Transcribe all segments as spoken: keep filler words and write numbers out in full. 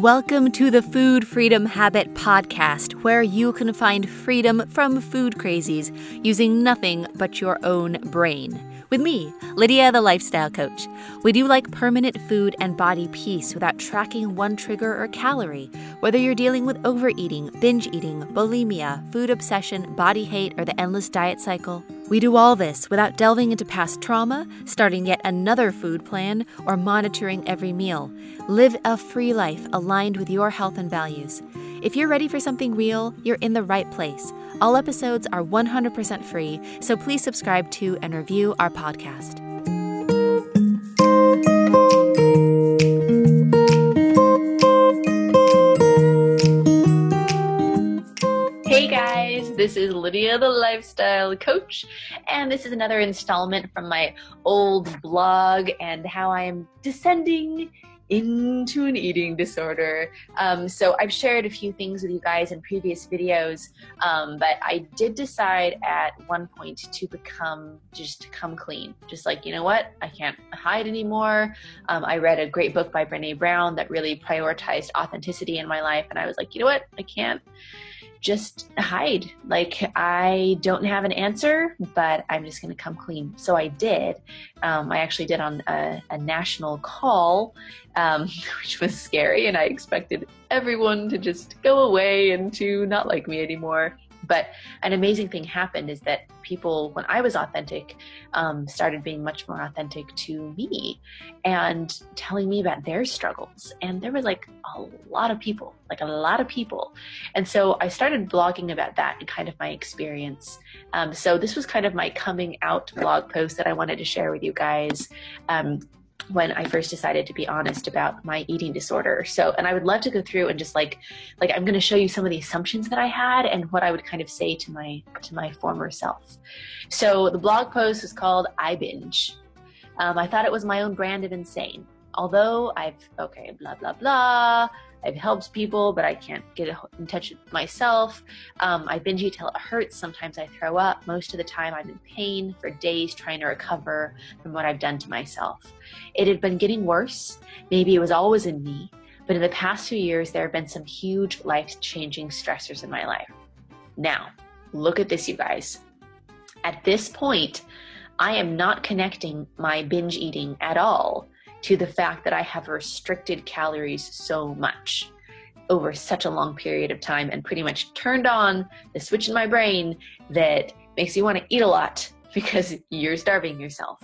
Welcome to the Food Freedom Habit Podcast, where you can find freedom from food crazies using nothing but your own brain. With me, Lydia, the Lifestyle Coach. We do like permanent food and body peace without tracking one trigger or calorie. Whether you're dealing with overeating, binge eating, bulimia, food obsession, body hate, or the endless diet cycle, we do all this without delving into past trauma, starting yet another food plan, or monitoring every meal. Live a free life aligned with your health and values. If you're ready for something real, you're in the right place. All episodes are one hundred percent free, so please subscribe to and review our podcast. Hey guys, this is Lydia, the Lifestyle Coach, and this is another installment from my old blog and how I am descending into an eating disorder. Um, so I've shared a few things with you guys in previous videos, um, but I did decide at one point to become, just to come clean. Just like, you know what, I can't hide anymore. Um, I read a great book by Brené Brown that really prioritized authenticity in my life, and I was like, you know what, I can't just hide. Like, I don't have an answer, but I'm just going to come clean. So I did. Um, I actually did on a, a national call, um, which was scary, and I expected everyone to just go away and to not like me anymore. But an amazing thing happened is that people, when I was authentic, um, started being much more authentic to me and telling me about their struggles. And there was like a lot of people, like a lot of people. And so I started blogging about that and kind of my experience. Um, so this was kind of my coming out blog post that I wanted to share with you guys. Um, when I first decided to be honest about my eating disorder. So, and I would love to go through and just like, like I'm going to show you some of the assumptions that I had and what I would kind of say to my, to my former self. So the blog post was called I Binge. Um, I thought it was my own brand of insane. Although I've, okay, blah, blah, blah. I've helped people, but I can't get in touch with myself. Um, I binge eat till it hurts. Sometimes I throw up. Most of the time I'm in pain for days trying to recover from what I've done to myself. It had been getting worse. Maybe it was always in me, but in the past few years, there have been some huge life-changing stressors in my life. Now, look at this, you guys. At this point, I am not connecting my binge eating at all to the fact that I have restricted calories so much over such a long period of time and pretty much turned on the switch in my brain that makes you want to eat a lot because you're starving yourself.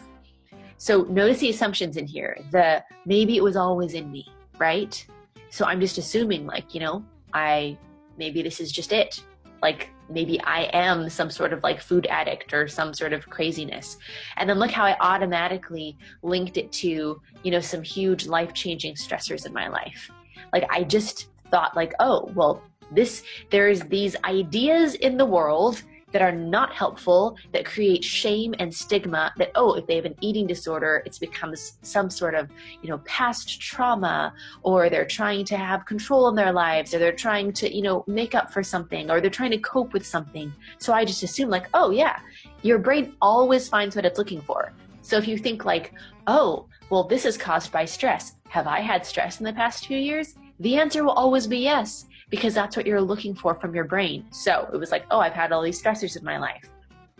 So notice the assumptions in here. The maybe it was always in me, right? So I'm just assuming like, you know, I, maybe this is just it. Like maybe I am some sort of like food addict or some sort of craziness. And then look how I automatically linked it to, you know, some huge life-changing stressors in my life. Like I just thought like, oh, well, this, there's these ideas in the world that are not helpful, that create shame and stigma that, oh, if they have an eating disorder, it's becomes some sort of, you know, past trauma, or they're trying to have control in their lives, or they're trying to, you know, make up for something, or they're trying to cope with something. So I just assume like, oh yeah, your brain always finds what it's looking for. So if you think like, oh, well, this is caused by stress. Have I had stress in the past few years? The answer will always be yes, because that's what you're looking for from your brain. So it was like, oh, I've had all these stressors in my life.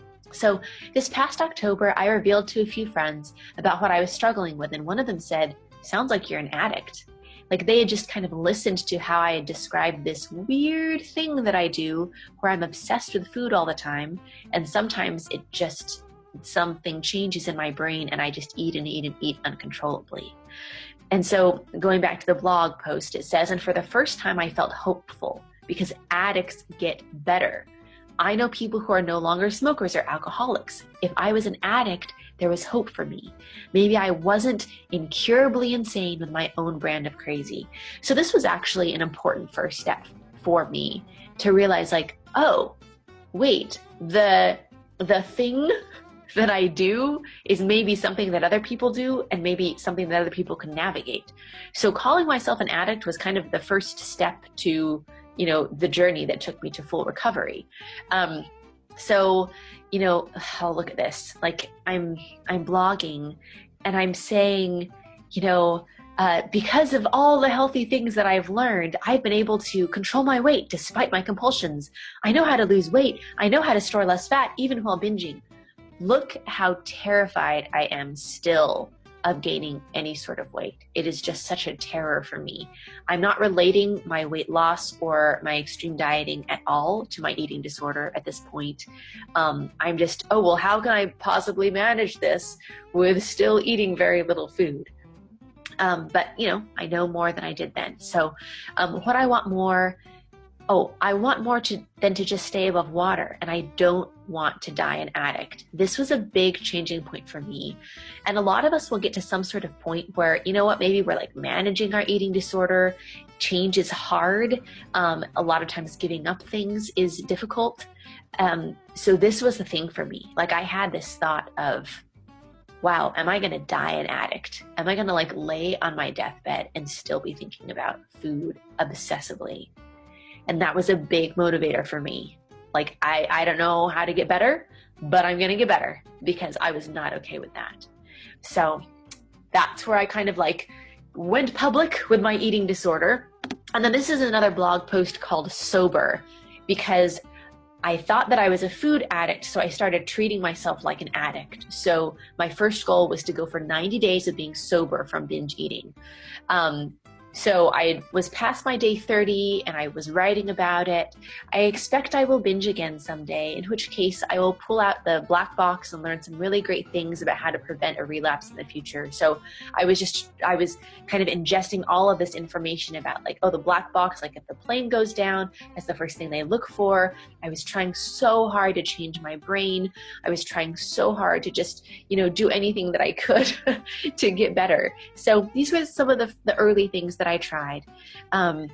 So this past October, I revealed to a few friends about what I was struggling with. And one of them said, sounds like you're an addict. Like they had just kind of listened to how I had described this weird thing that I do where I'm obsessed with food all the time. And sometimes it just, something changes in my brain and I just eat and eat and eat uncontrollably. And so going back to the blog post, it says, and for the first time I felt hopeful because addicts get better. I know people who are no longer smokers or alcoholics. If I was an addict, there was hope for me. Maybe I wasn't incurably insane with my own brand of crazy. So this was actually an important first step for me to realize like, oh, wait, the, the thing that I do is maybe something that other people do and maybe something that other people can navigate. So calling myself an addict was kind of the first step to, you know, the journey that took me to full recovery. Um, so, you know, oh, look at this. Like I'm, I'm blogging and I'm saying, you know, uh, because of all the healthy things that I've learned, I've been able to control my weight despite my compulsions. I know how to lose weight. I know how to store less fat, even while binging. Look how terrified I am still of gaining any sort of weight. It is just such a terror for me. I'm not relating my weight loss or my extreme dieting at all to my eating disorder at this point. Um, I'm just, oh, well, how can I possibly manage this with still eating very little food? Um, but, you know, I know more than I did then. So um, what I want more, oh, I want more to, than to just stay above water, and I don't want to die an addict. This was a big changing point for me. And a lot of us will get to some sort of point where, you know what, maybe we're like managing our eating disorder. Change is hard. Um, a lot of times giving up things is difficult. Um, so this was the thing for me. Like I had this thought of, wow, am I going to die an addict? Am I going to like lay on my deathbed and still be thinking about food obsessively? And that was a big motivator for me. Like, I, I don't know how to get better, but I'm going to get better because I was not okay with that. So that's where I kind of like went public with my eating disorder. And then this is another blog post called Sober, because I thought that I was a food addict, so I started treating myself like an addict. So my first goal was to go for ninety days of being sober from binge eating. Um, So I was past my day thirty and I was writing about it. I expect I will binge again someday, in which case I will pull out the black box and learn some really great things about how to prevent a relapse in the future. So I was just, I was kind of ingesting all of this information about like, oh, the black box, like if the plane goes down, that's the first thing they look for. I was trying so hard to change my brain. I was trying so hard to just, you know, do anything that I could to get better. So these were some of the, the early things that I tried. Um,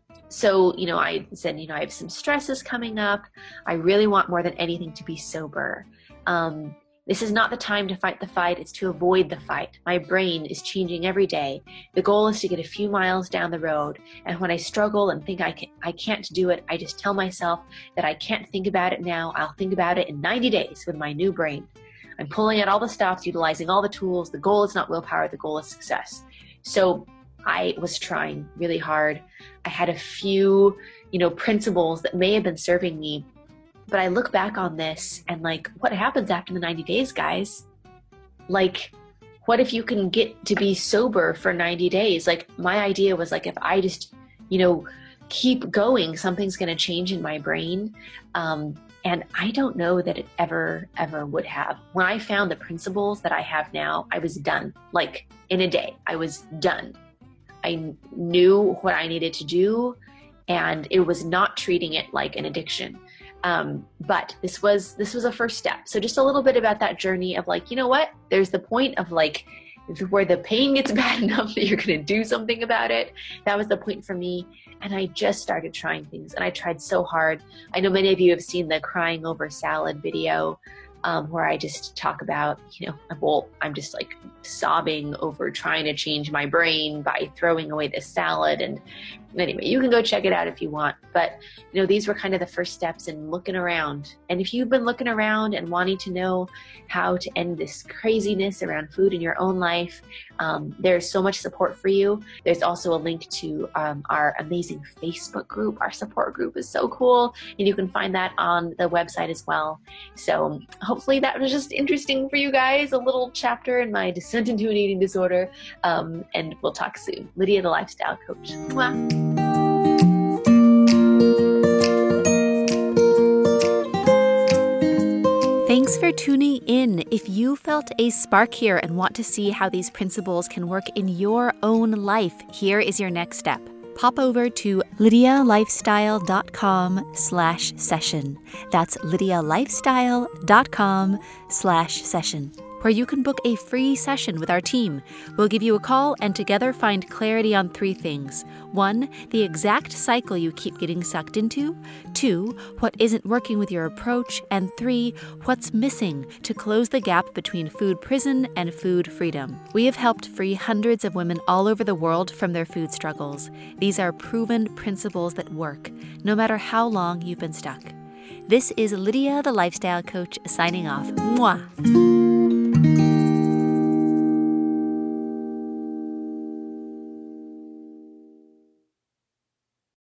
so, you know, I said, you know, I have some stresses coming up. I really want more than anything to be sober. Um, this is not the time to fight the fight. It's to avoid the fight. My brain is changing every day. The goal is to get a few miles down the road. And when I struggle and think I, can, I can't do it, I just tell myself that I can't think about it now. I'll think about it in ninety days with my new brain. I'm pulling out all the stops, utilizing all the tools. The goal is not willpower. The goal is success. So I was trying really hard. I had a few, you know, principles that may have been serving me, but I look back on this and like, what happens after the ninety days, guys? Like, what if you can get to be sober for ninety days? Like, my idea was like, if I just, you know, keep going, something's going to change in my brain. Um, and I don't know that it ever, ever would have. When I found the principles that I have now, I was done. Like in a day, I was done. I knew what I needed to do, and it was not treating it like an addiction. Um, but this was, this was a first step. So just a little bit about that journey of like, you know what, there's the point of like where the pain gets bad enough that you're going to do something about it. That was the point for me. And I just started trying things, and I tried so hard. I know many of you have seen the crying over salad video. Um, where I just talk about, you know, well, I'm just like sobbing over trying to change my brain by throwing away this salad. And anyway, you can go check it out if you want. But, you know, these were kind of the first steps in looking around. And if you've been looking around and wanting to know how to end this craziness around food in your own life, um, there's so much support for you. There's also a link to um, our amazing Facebook group. Our support group is so cool. And you can find that on the website as well. So hopefully that was just interesting for you guys, a little chapter in my descent into an eating disorder. Um, and we'll talk soon. Lydia, the Lifestyle Coach. Mwah. Thanks for tuning in. If you felt a spark here and want to see how these principles can work in your own life, here is your next step. Pop over to lydialifestyle.com slash session. That's lydialifestyle.com slash session, where you can book a free session with our team. We'll give you a call and together find clarity on three things. One, the exact cycle you keep getting sucked into. Two, what isn't working with your approach. And three, what's missing to close the gap between food prison and food freedom. We have helped free hundreds of women all over the world from their food struggles. These are proven principles that work, no matter how long you've been stuck. This is Lydia, the Lifestyle Coach, signing off. Mwah!